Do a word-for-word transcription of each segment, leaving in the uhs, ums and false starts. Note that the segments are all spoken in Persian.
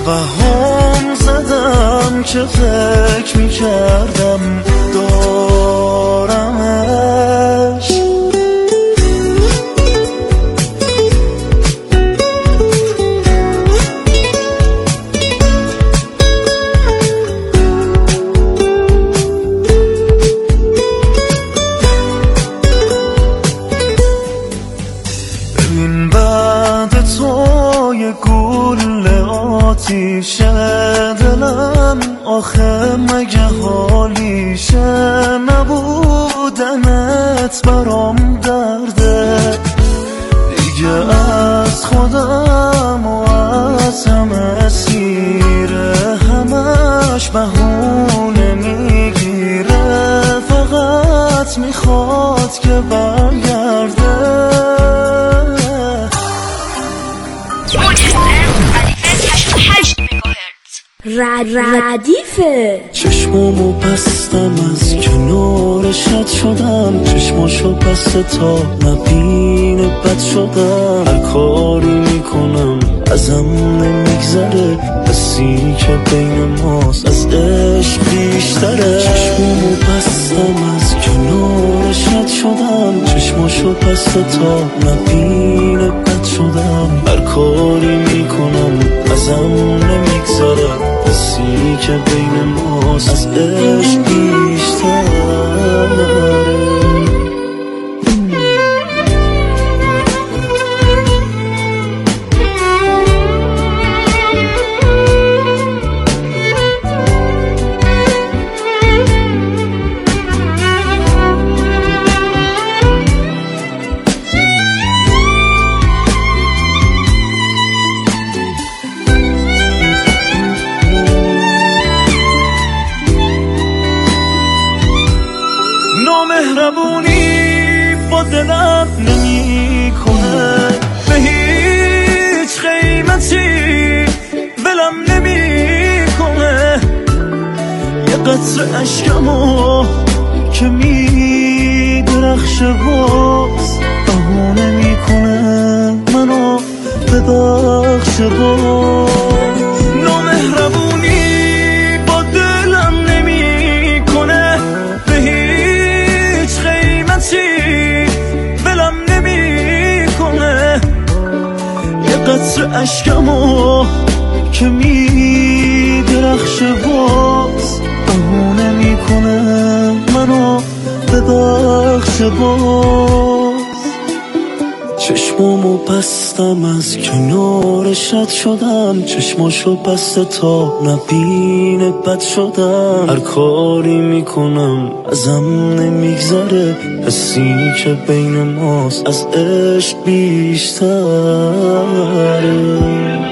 توهم زدم که فکر میکردم دارمش. ببین بعد تو یه گل آتیشه دلم، آخه مگه حالیشه نبودنت برام درده دیگه. از خودم و از همه سیره، همش بهونه میگیره، فقط میخواد که برگرده. ردیفه چشمامو بستم از کنارشت شدم، چشماشو بسته تا نبینه بد شدم. هر کاری میکنم ازم نمیگذره، بسی که بین ماست از عشق بیشتره. چشمامو بستم از کنارشت شدم، چشماشو بسته تا نبینه بد شدم. هر کاری میکنم ازم نمیگذره، بسی که بین ماست از عشق بیشتره. مهربونی با دلم نمی کنه، به هیچ قیمتی ولم نمی کنه. یه قطره اشکمو که می درخشه باز بهونه می کنه منو ببخشه باز. نامهربونی با دلم نمی کنه، به هیچ ولم نمی کنه. یه قطره اشکمو که می درخشه باز بهونه می کنه منو ببخشه باز. چشمامو بستم از کنارشت شدم، چشماشو بسته تا نبینه بد شدم. هر کاری میکنم ازم نمیگذره، حسی که بین ماست از عشق بیشتره.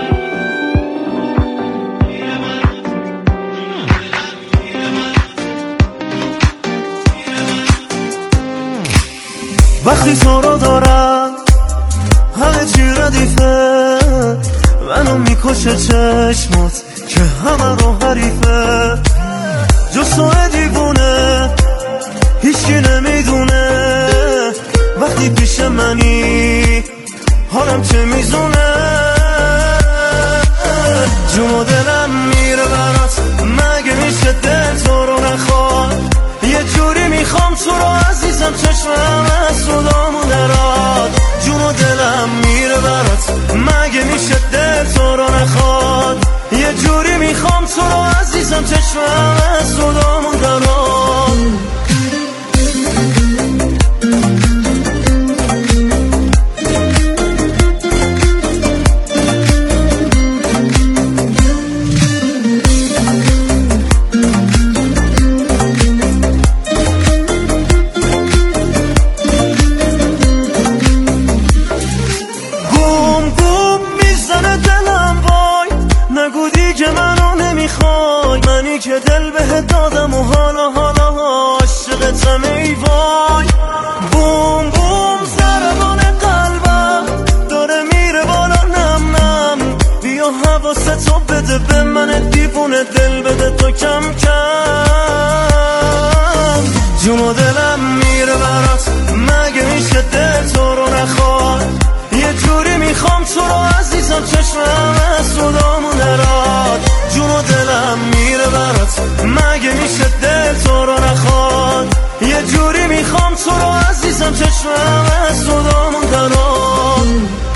وقتی تو رو دارم همه چی ردیفه، منو میکشه چشمات که همه رو حریفه. جز تو دیوونه هیچکی نمیدونه، وقتی پیش منی حالم چه میزونه. جون و دلم میره برات، مگه میشه دل تو رو نخواد. یه جوری میخوام تو رو عزیزم، چشمم از صدامو دراد. جون و دلم میره برات، مگه میشه دل تو رو نخواد. یه جوری میخوام تو رو عزیزم، چشمم از صدامو دراد. که دل بهت دادم و حالا حالا عاشقتم ای وای. بوم بوم ضربان قلبم داره میره بالا نم نم، بیا حواستو بده به من دیوونه، دل بده تو کم کم. جون و دلم میره برات، مگه میشه دل تو رو نخواد. یه جوری میخوام تو رو عزیزم، چشمم از صدامو دراد. صدامون درات.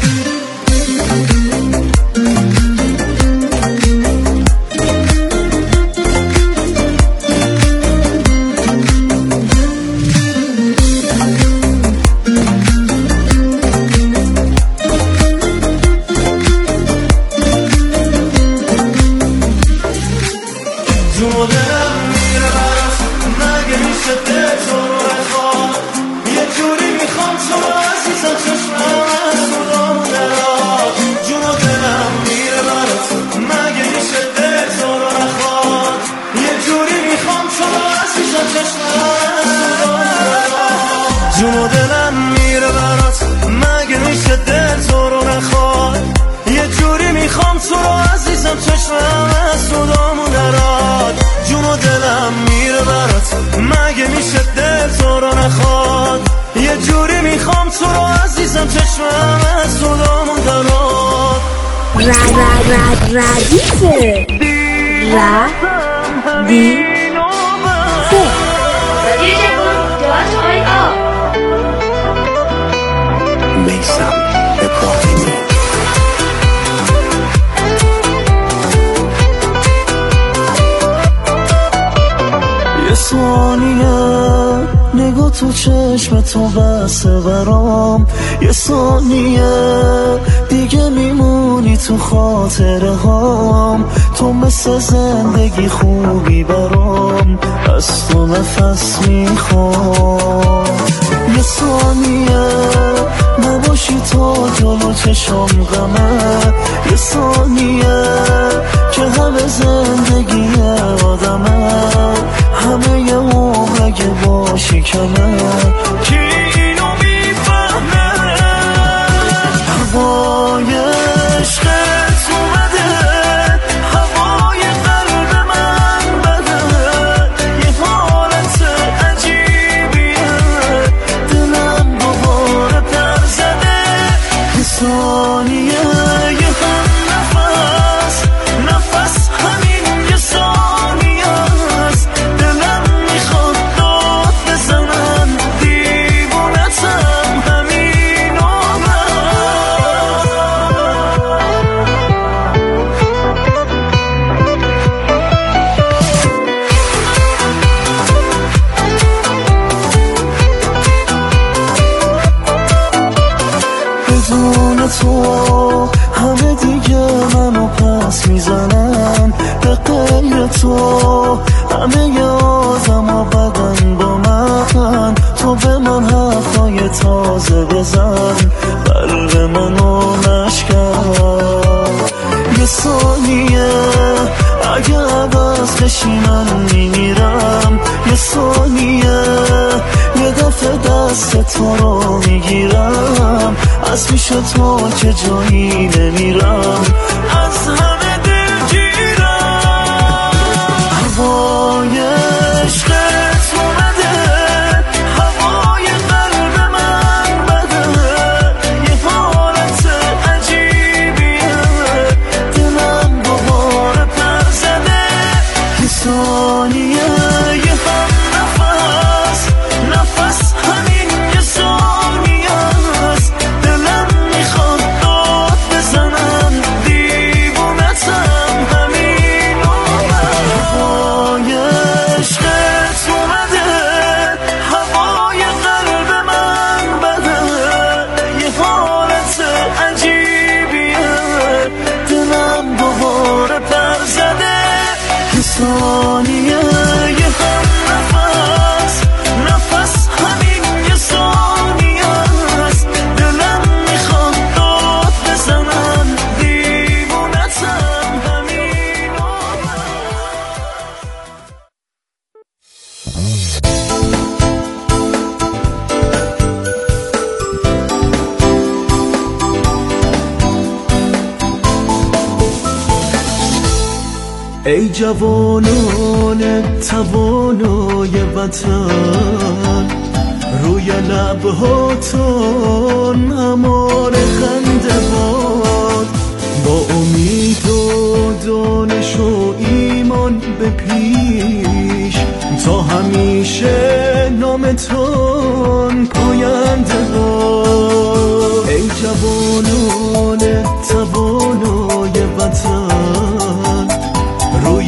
جون و دلم میره برات، مگه میشه دل تو رو بخواد؟ یه جوری میخوام تو رو عزیزم، چشمم از صدامون درات. جون و دلم میره برات، مگه میشه دل تو رو بخواد؟ یه جوری میخوام تو رو عزیزم، چشمم از صدامون درات. جون و دلم میره برات، مگه میشه دل تو رو بخواد؟ یه جوری میخوام تو رو عزیزم، چشمم از صدامون درات. جون و دلم میره برات، مگه میشه دل تو رو نخواد؟ یه جوری میخوام تو رو عزیزم، چشمم از صدامون درات. ر ر ر ردیفه ر دی فه میثم ابراهیمی. یه ثانیه نگاه تو چشم تو بسته برام، یه ثانیه دیگه میمونی تو خاطره هام. تو مثل زندگی خوبی برام، از تو نفس میخوام. یه ثانیه نباشی تا جلو چشم غمه، یه ثانیه که همه زندگی آدمه، همه یه عمر اگه باشی کمه. کی اینو میفهمه؟ هوای عشقت اومده، هوای قلب من بده، یه حالت عجیبیه، دلم دوباره پر زده. یه ثانیه یه هم نفس، نفس همین یه ثانیه است. دلم میخواد داد بزنم، دیوونتم همین عمرم. بدون تو همه دیگه منو پس میزنن، به غیر تو همه ی آدم ها بدن با من. تو به من حرفای تازه بزن، قلب منو نشکن. یه ثانیه اگه عوض بشی من میمیرم، یه ثانیه یه دفعه دست تو رو میگیرم، از پیش تو که جایی نمیرم، از همه دلگیرم. هوای عشقت اومده، هوای قلب من بده، یه حالت عجیبیه، دلم دوباره پر زده. یه ثانیه یه هم نفس، نفس همین یه ثانیه است. دلم میخواد داد بزنم، دیوونتم همین عمرم. هوای عشقت اومده، هوای قلب من بده، یه حالت عجیبیه، دلم دوباره پر زده. یه ثانیه یه هم نفس، نفس همین یه ثانیه است. دلم میخواد داد بزنم، دیوونتم همین عمرم. ای جوانان توانای وطن، روی لبهاتون امان خنده باد، با امید و دانش و ایمان به پیش، تا همیشه نامتون پاینده باد. جانان توانای وطن روی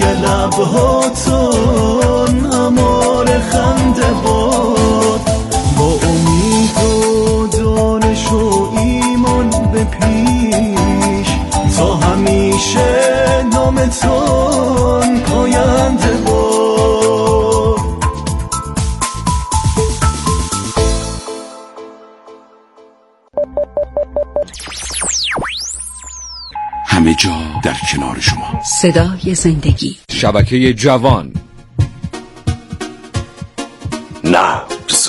لبهاتون امار خنده باد با امید و دانش و ایمان به پیش تا همیشه نامتون پاینده باد. همه جا در کنار شما. صدای زندگی. شبکه جوان. نبض.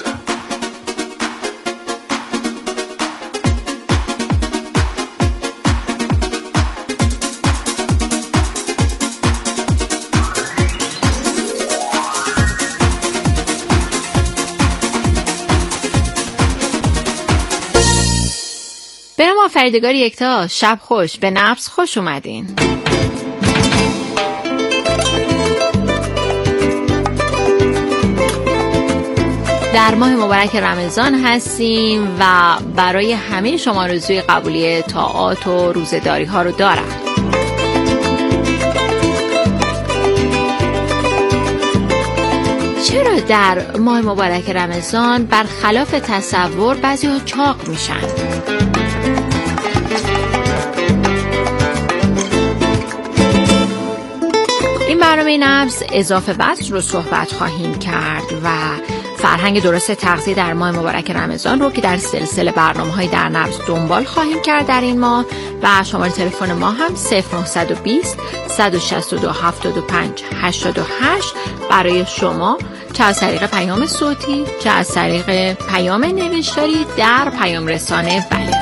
به نام آفریدگار یکتا، شب خوش، به نبض خوش اومدین. در ماه مبارک رمضان هستیم و برای همه شما آرزوی قبولی طاعات و روزه‌داری ها رو دارم. چرا در ماه مبارک رمضان برخلاف تصور بعضی‌ها چاق میشن؟ این برنامه نبض اضافه وزن رو صحبت خواهیم کرد و فرهنگ درست تغذیه در ماه مبارک رمضان رو که در سلسله برنامه‌های در نبض دنبال خواهیم کرد در این ماه و شماره تلفن ما هم صفر نه دو صفر صد و شصت و دو هفتاد و پنج هشتاد و هشت برای شما، چه از طریق پیام صوتی چه از طریق پیام نوشتاری در پیام رسانه ولی.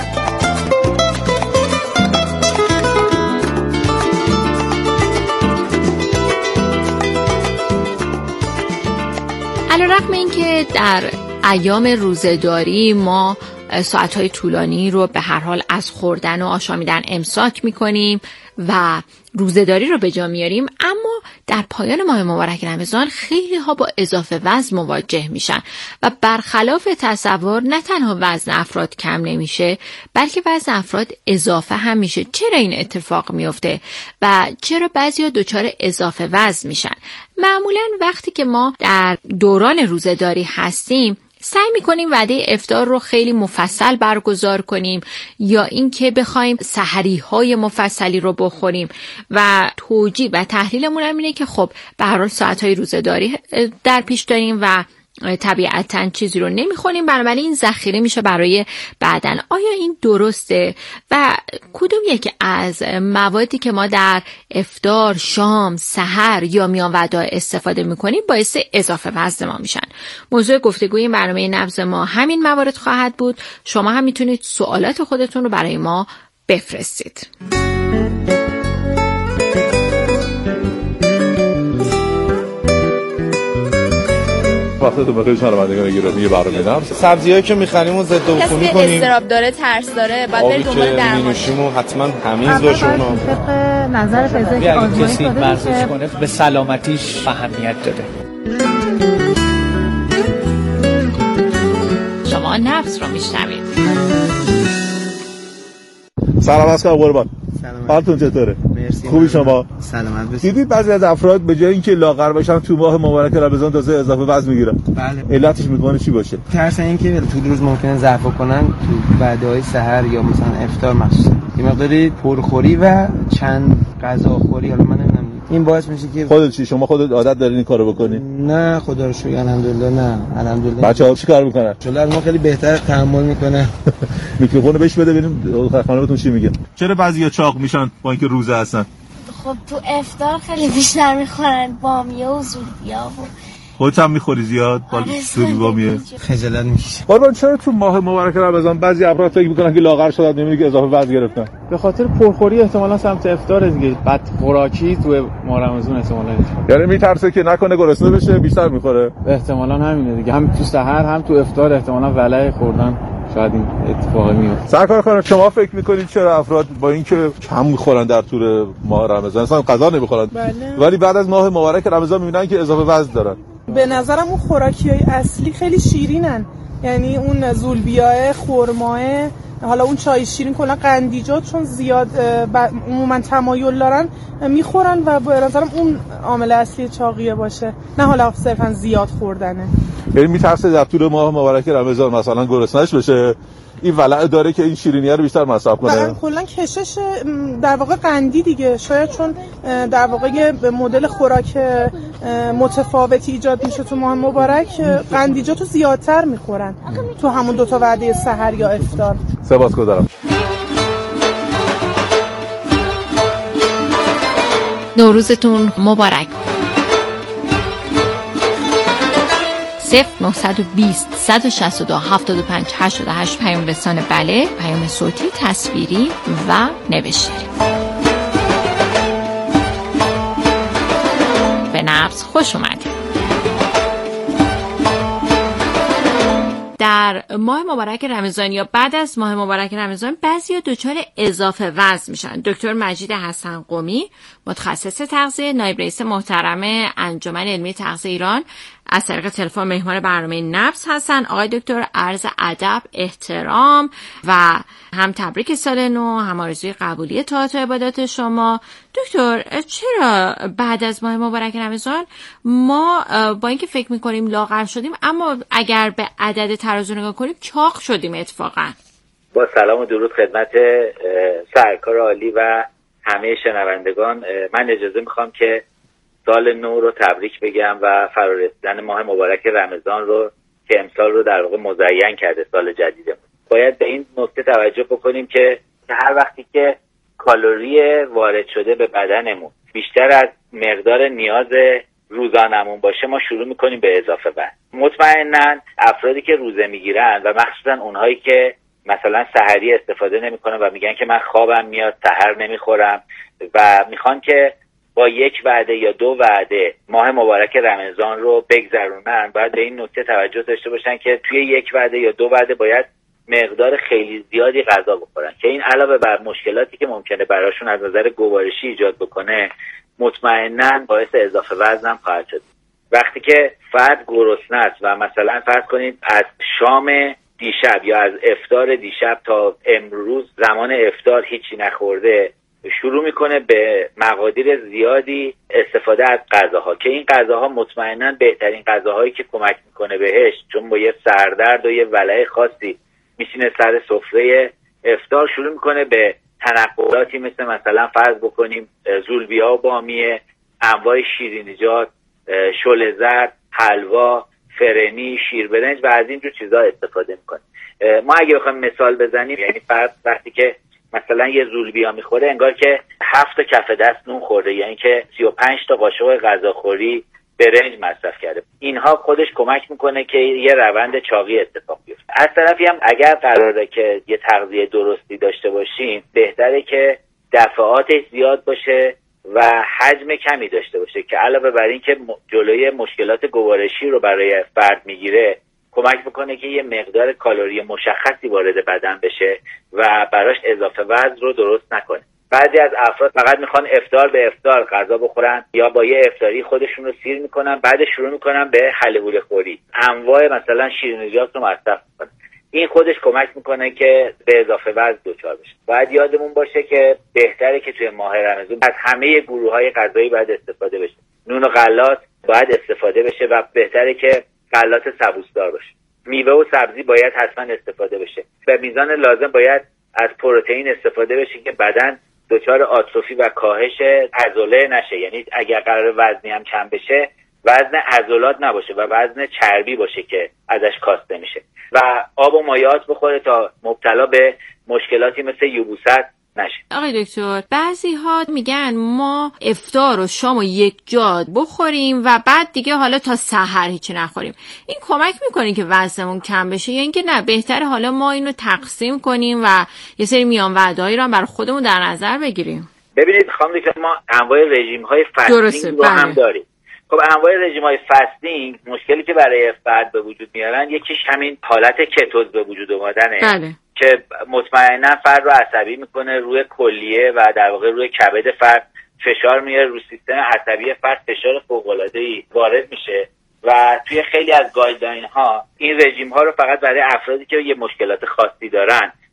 علیرغم اینکه در ایام روزه‌داری ما ساعت‌های طولانی رو به هر حال از خوردن و آشامیدن امساک می‌کنیم و روزه‌داری رو به جا میاریم، اما در پایان ماه مبارک رمضان خیلی ها با اضافه وزن مواجه میشن و برخلاف تصور نه تنها وزن افراد کم نمیشه بلکه وزن افراد اضافه هم میشه. چرا این اتفاق میفته و چرا بعضیا دچار اضافه وزن میشن؟ معمولا وقتی که ما در دوران روزه‌داری هستیم سعی میکنیم وعده افطار رو خیلی مفصل برگزار کنیم یا اینکه بخوایم سحری‌های مفصلی رو بخوریم و توجیه و تحلیلمون هم اینه که خب به هر حال ساعت‌های روزه‌داری در پیش داریم و طبیعتاً چیزی رو نمیخوریم، بنابراین این ذخیره میشه برای بعدن. آیا این درسته و کدوم یکی از موادی که ما در افطار، شام، سحر یا میان وعده استفاده میکنیم باعث اضافه وزن ما میشن؟ موضوع گفتگوی این برنامه نبض ما همین موارد خواهد بود. شما هم میتونید سوالات خودتون رو برای ما بفرستید. وقتتون بخیر شنوندگان گرامی برنامه نبض. سبزیایی که می‌خریم و ضد عفونی کنیم. کسی استراب داره، ترس داره، بعد برید دنبال درمان. آبی حتما تمیز باشه اونا. طبق نظر پزشک آزمایش کسی ورزش کنه به سلامتیش اهمیت داره. شما نبض رو میشنوید. سلام علیکم قربان. حالتون چطوره؟ مرسی. خوبی شما؟ سلامت باشید. دیدید بعضی از افراد به جای اینکه لاغر بشن تو ماه مبارک رمضان تازه اضافه وزن میگیرن. بله. علتش میتونه چی باشه؟ ترس اینکه طول روز ممکنه ضعف کنن تو وعده‌های سحر یا مثلا افطار مخصوصا. یه مقداری پرخوری و چند غذاخوری، حالا من نمیدونم این باعث میشه که خودت چی شما خودت عادت دارین این کارو بکنی؟ نه خدا رو شکر الحمدلله. نه الحمدلله. بچه‌ها چی کار میکنن؟ چلا ما خیلی بهتر تحمل میکنه. میکروفونو بهش بده ببینیم خانمتون چی میگه. چرا بعضیا چاق میشن با اینکه روزه هستن؟ خب تو افطار خیلی بیشتر میخورن، بامیه و زولبیا و خودت هم میخوری زیاد؟ با زولبیا بامیه خجالت میکشه. قربان چرا تو ماه مبارک رمضان بعضی افراد فکر میکنن که لاغر شدن نمیدونن که اضافه وزن گرفتن؟ به خاطر پرخوری احتمالاً سمت افطار دیگه، بد خوراکی تو ماه رمضان احتمالاً. یعنی میترسه که نکنه گرسنه بشه بیشتر میخوره؟ احتمالاً همینه دیگه، هم تو سحر هم تو افطار احتمالاً ولع خوردن شاید این اتفاق میفته. سرکار خانم شما فکر میکنید چرا افراد با اینکه کم میخورن در طول ماه رمضان اصلا غذا نمیخورن بله. ولی بعد از ماه مبارک رمضان میبینن که اضافه وزن دارن؟ به نظرم اون خوراکیای اصلی خیلی شیرینن، یعنی اون زولبیاه، خرماه، حالا اون چای شیرین کلا قندیجات چون زیاد عموما تمایل دارن میخورن و به نظرم اون عامل اصلی چاقیه باشه، نه حالا صرفا زیاد خوردنه. یعنی میترسه در طول ماه مبارک رمضان مثلا گرسنه‌اش بشه، این ولع داره که این شیرینی‌ها رو بیشتر مصرف کنه. کلا کشش در واقع قندی دیگه، شاید چون در واقع یه مدل خوراک متفاوتی ایجاد میشه تو ماه مبارک، قندیجاتو زیادتر میخورن تو همون دوتا وعده سحر یا افطار. سپاسگزارم. نوروزتون مبارک. صفر نهصد و بیست صد و شصت و دو هفتاد و پنج هشتاد و هشت پیام رسان بله، پیام صوتی، تصویری و نوشتاری. به نبض خوش اومدید. در ماه مبارک رمضان یا بعد از ماه مبارک رمضان بعضیا دچار اضافه وزن میشن. دکتر مجید حسن قمی، متخصص تغذیه، نایب رئیس محترم انجمن علمی تغذیه ایران، از طریق تلفن مهمان برنامه نبض هستن. آقای دکتر، عرض ادب، احترام و هم تبریک سال نو، هم آرزوی قبولی طاعات و عبادات شما. دکتر، چرا بعد از ماه مبارک رمضان ما با اینکه فکر میکنیم لاغر شدیم، اما اگر به عدد ترازو نگاه کنیم چاق شدیم اتفاقا؟ با سلام و درود خدمت سرکار عالی و همه شنوندگان، من اجازه میخوام که سال نو رو تبریک بگم و فرارسیدن ماه مبارک رمضان رو که امسال رو در واقع مزین کرده سال جدیدمون. باید به این نکته توجه بکنیم که هر وقتی که کالری وارد شده به بدنمون بیشتر از مقدار نیاز روزانمون باشه، ما شروع میکنیم به اضافه وزن. مطمئناً افرادی که روزه میگیرن و مخصوصاً اونهایی که مثلا سحری استفاده نمیکنن و میگن که من خوابم میاد سحر نمیخورم و میخوان که با یک وعده یا دو وعده ماه مبارک رمضان رو بگذرونن، باید به این نکته توجه داشته باشن که توی یک وعده یا دو وعده باید مقدار خیلی زیادی غذا بخورن که این علاوه بر مشکلاتی که ممکنه براشون از نظر گوارشی ایجاد بکنه، مطمئناً باعث اضافه وزن هم خواهد شد. وقتی که فرد گرسنه است و مثلا فرض کنید از شام دیشب یا از افطار دیشب تا امروز زمان افطار هیچی نخورده، شروع میکنه به مقادیر زیادی استفاده از غذاها که این غذاها مطمئناً بهترین غذاهایی که کمک میکنه بهش، چون با یه سردرد و یه ولع خاصی میشینه سر سفره افطار، شروع میکنه به تنقلاتی مثل مثلا فرض بکنیم زولبیا و بامیه، انواع شیرینیجات، شل زرد، حلوا، فرنی، شیر برنج و از اینجور چیزا استفاده میکنه. ما اگه بخوایم مثال بزنیم، یعنی فرد وقتی که مثلا یه زولبیا میخوره انگار که هفت تا کف دست نون خورده، یعنی که سی و پنج تا قاشق غذاخوری برنج مصرف کرده. اینها خودش کمک میکنه که یه روند چاقی اتفاق بیفته. از طرفی هم اگر قراره که یه تغذیه درستی داشته باشیم، بهتره که دفعاتش زیاد باشه و حجم کمی داشته باشه که علاوه بر این که جلوی مشکلات گوارشی رو برای فرد میگیره، کمک میکنه که یه مقدار کالری مشخصی وارد بدن بشه و براش اضافه وزن رو درست نکنه. بعضی از افراد فقط میخوان افطار به افطار غذا بخورن یا با یه افطاری خودشون رو سیر میکنن، بعد شروع میکنن به حلوله خوری، انواع مثلا شیرینیجات رو مصرف میکنن. این خودش کمک میکنه که به اضافه وزن دچار بشه. باید یادمون باشه که بهتره که توی ماه رمضان از همه گروه‌های غذایی باید استفاده بشه. نون و غلات باید استفاده بشه و بهتره که غلات سبوسدار باشه. میوه و سبزی باید حتما استفاده بشه. به میزان لازم باید از پروتئین استفاده بشه که بدن دچار آتروفی و کاهش عضله نشه. یعنی اگر قرار وزنی هم کم بشه، وزن عضلات نباشه و وزن چربی باشه که ازش کاسته میشه و آب و مایعات بخوره تا مبتلا به مشکلاتی مثل یبوست نشه. آقای دکتر، بعضی ها میگن ما افطار و شام و یک جا بخوریم و بعد دیگه حالا تا سحر هیچی نخوریم. این کمک میکنه که وزنمون کم بشه یا اینکه نه بهتره حالا ما اینو تقسیم کنیم و یه سری میان وعده‌ای رو هم برای خودمون در نظر بگیریم؟ ببینید خانم دکتر، ما انواع رژیم های فاستینگ رو هم داریم. خب انواع رژیم های فاستینگ مشکلی که برای فرد به وجود میارن، یکیش همین حالت کتوز به وجود اومدنه. بله. که مطمئنا فرد رو عصبی میکنه، روی کلیه و در واقع روی کبد فرد فشار میاره، روی سیستم عصبی فرد فشار فوق‌العاده‌ای وارد میشه و توی خیلی از گایدلاین ها این رژیم ها رو فقط برای افرادی که یه مشکلات خاصی دارن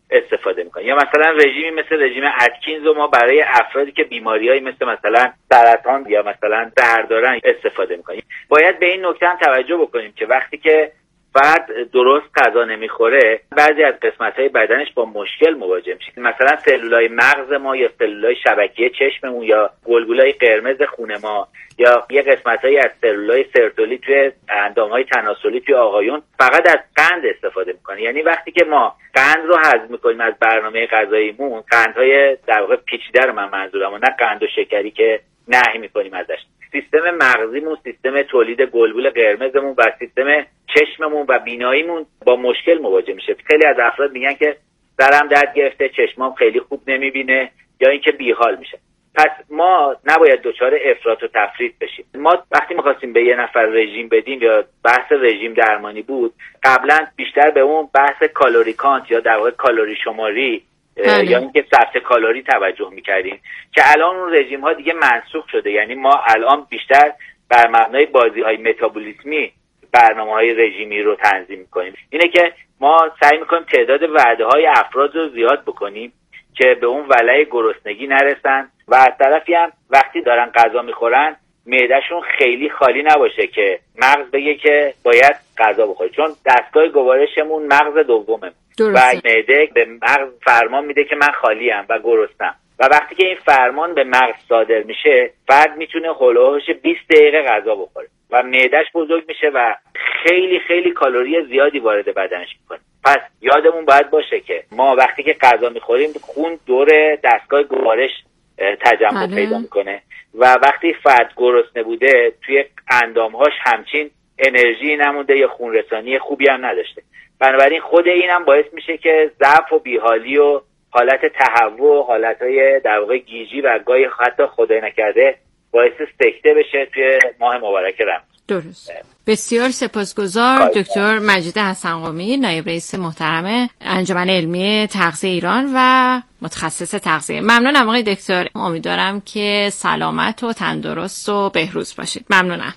استفاده میکنیم. یا مثلا رژیمی مثل رژیم اتکینز رو ما برای افرادی که بیماریایی مثل مثلا سرطان یا مثلا زهر دارن استفاده میکنیم. باید به این نکته هم توجه بکنیم که وقتی که فرد درست غذا نمیخوره بعضی از قسمت‌های بدنش با مشکل مواجه میشه. مثلا سلولای مغز ما یا سلولای شبکیه چشممون یا گلبولای قرمز خون ما یا یه قسمت‌هایی از سلولای سرتولی توی اندام‌های تناسلی توی آقایون فقط از قند استفاده میکنه. یعنی وقتی که ما قند رو هضم میکنیم از برنامه غذاییمون، قندهای در واقع پیچیده رو من منظورم و نه قند و شکری که نهی میکنیم ازش، سیستم مغزیمون، سیستم تولید گلبول قرمزمون و سیستم چشممون و بیناییمون با مشکل مواجه میشه. خیلی از افراد میگن که سرم درد گرفته، چشمام خیلی خوب نمیبینه یا اینکه بیحال میشه. پس ما نباید دچار افراط و تفریط بشیم. ما وقتی می‌خواستیم به یه نفر رژیم بدیم یا بحث رژیم درمانی بود، قبلا بیشتر به اون بحث کالری کانت یا در واقع کالری شماری یا اینکه ثبت کالری توجه می‌کردیم که الان اون رژیم ها دیگه منسوخ شده. یعنی ما الان بیشتر بر مبنای بازی‌های متابولیسمی برنامه‌های رژیمی رو تنظیم می‌کنیم. اینه که ما سعی می‌کنیم تعداد وعده‌های افراد رو زیاد بکنیم که به اون ولع گرسنگی نرسن و از طرفی هم وقتی دارن غذا میخورن معدهشون خیلی خالی نباشه که مغز بگه که باید غذا بخوره، چون دستگاه گوارشمون مغز دومه و معده به مغز فرمان میده که من خالیم و گرسنم و وقتی که این فرمان به مغز صادر میشه فرد میتونه هولوش بیست دقیقه غذا بخوره و معدهش بزرگ میشه و خیلی خیلی کالری زیادی وارد بدنش میکنه. پس یادمون باید باشه که ما وقتی که غذا میخوریم خون دور دستگاه گوارش تجمع پیدا میکنه و وقتی فرد گرسنه بوده توی اندامهاش همچین انرژی نمونده یا خون رسانی خوبی هم نداشته. بنابراین خود این هم باعث میشه که ضعف و بیحالی و حالت تهوع و حالتهای در واقع گیجی و گاهی حتی خدای نکرده باعث سکته بشه توی ماه مبارک رمضان. درست. بسیار سپاسگزار دکتر مجید حسن قمی، نایب رئیس محترم انجمن علمی تغذیه ایران و متخصص تغذیه. ممنونم آقای دکتر. امیدوارم که سلامت و تندرست و بهروز باشید. ممنونم.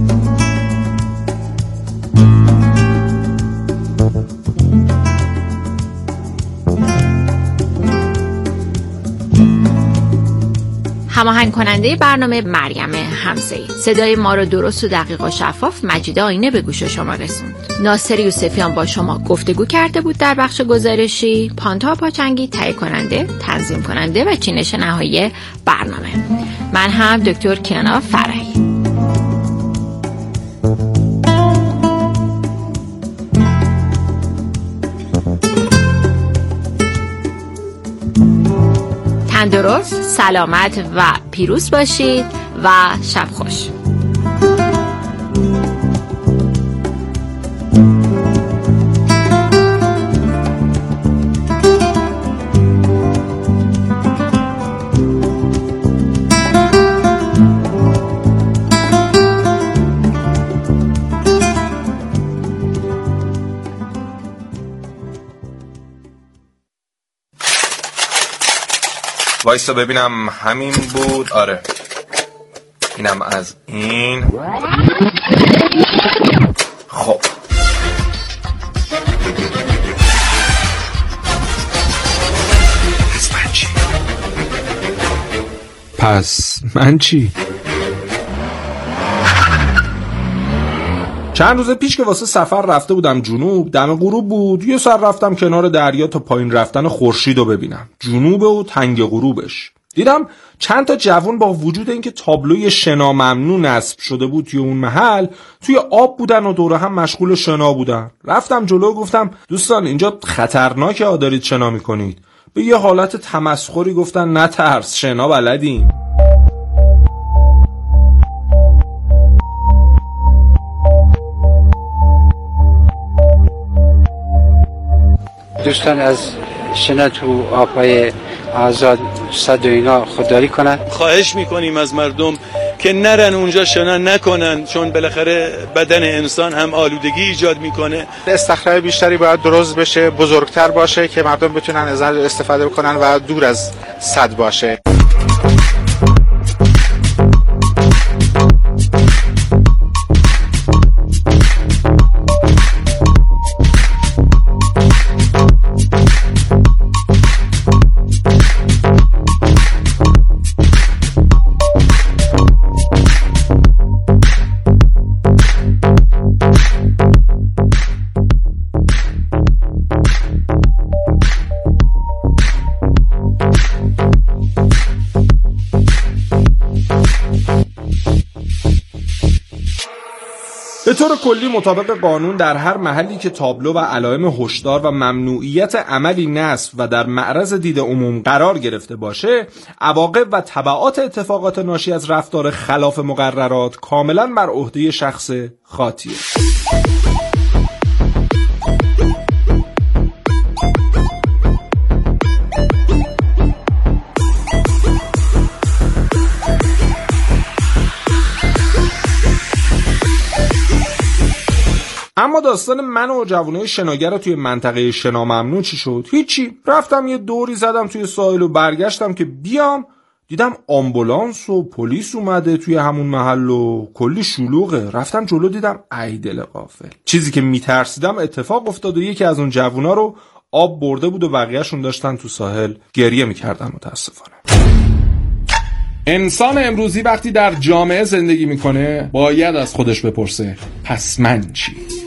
هماهنگ کننده برنامه مریم حمزه‌ای. صدای ما رو درست و دقیق و شفاف مجید آینه به گوش شما رسوند. ناصر یوسفیان با شما گفتگو کرده بود در بخش گزارشی. پانتا پاچنگی تهیه کننده، تنظیم کننده و چینش نهایی برنامه. من هم دکتر کیانا فرحی. تندرست، سلامت و پیروز باشید و شب خوش. وایستا ببینم همین بود. آره اینم از این. خب پس من چی؟ پس من چی؟ چند روز پیش که واسه سفر رفته بودم جنوب، دم غروب بود، یه سر رفتم کنار دریا تا پایین رفتن خورشید رو ببینم، جنوب و تنگ غروبش. دیدم چند تا جوان با وجود اینکه تابلوی شنا ممنوع نصب شده بود توی اون محل، توی آب بودن و دوره هم مشغول شنا بودن. رفتم جلو گفتم دوستان اینجا خطرناکه ها دارید شنا میکنید. به یه حالت تمسخری گفتن نترس شنا بلدیم. دوستان از شنا تو آبهای آزاد صد و اینا خودداری کنن. خواهش میکنیم از مردم که نرن اونجا شنا نکنن، چون بالاخره بدن انسان هم آلودگی ایجاد میکنه. استخرهای بیشتری باید درست بشه، بزرگتر باشه که مردم بتونن از آن استفاده بکنن و دور از سد باشه. به طور کلی مطابق قانون در هر محلی که تابلو و علائم هشدار و ممنوعیت عملی نصب و در معرض دید عموم قرار گرفته باشه، عواقب و تبعات اتفاقات ناشی از رفتار خلاف مقررات کاملا بر عهده شخص خاطیه. اما داستان من و جوانای شناگر توی منطقه شنا ممنوع چی شد؟ هیچی. رفتم یه دوری زدم توی ساحل و برگشتم که بیام دیدم آمبولانس و پلیس اومده توی همون محل و کلی شلوغه. رفتم جلو دیدم ای دل غافل. چیزی که میترسیدم اتفاق افتاد و یکی از اون جوونا رو آب برده بود و بقیه‌شون داشتن تو ساحل گریه میکردن متاسفانه. انسان امروزی وقتی در جامعه زندگی میکنه باید از خودش بپرسه پس من چی؟